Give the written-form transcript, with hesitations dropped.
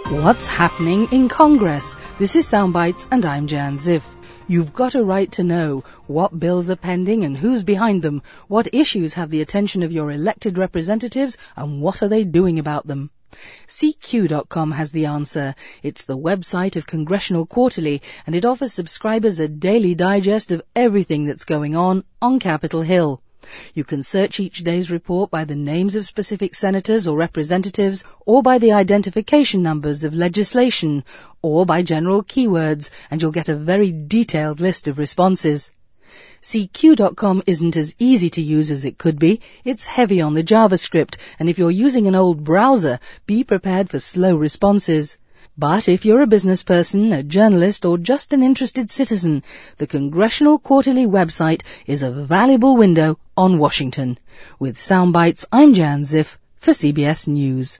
What's happening in Congress? This is Soundbites and I'm Jan Ziff. You've got a right to know what bills are pending and who's behind them, what issues have the attention of your elected representatives and what are they doing about them. CQ.com has the answer. It's the website of Congressional Quarterly and it offers subscribers a daily digest of everything that's going on Capitol Hill. You can search each day's report by the names of specific senators or representatives, or by the identification numbers of legislation, or by general keywords, and you'll get a very detailed list of responses. CQ.com isn't as easy to use as it could be. It's heavy on the JavaScript, and if you're using an old browser, be prepared for slow responses. But if you're a business person, a journalist, or just an interested citizen, the Congressional Quarterly website is a valuable window on Washington. With Soundbites, I'm Jan Ziff for CBS News.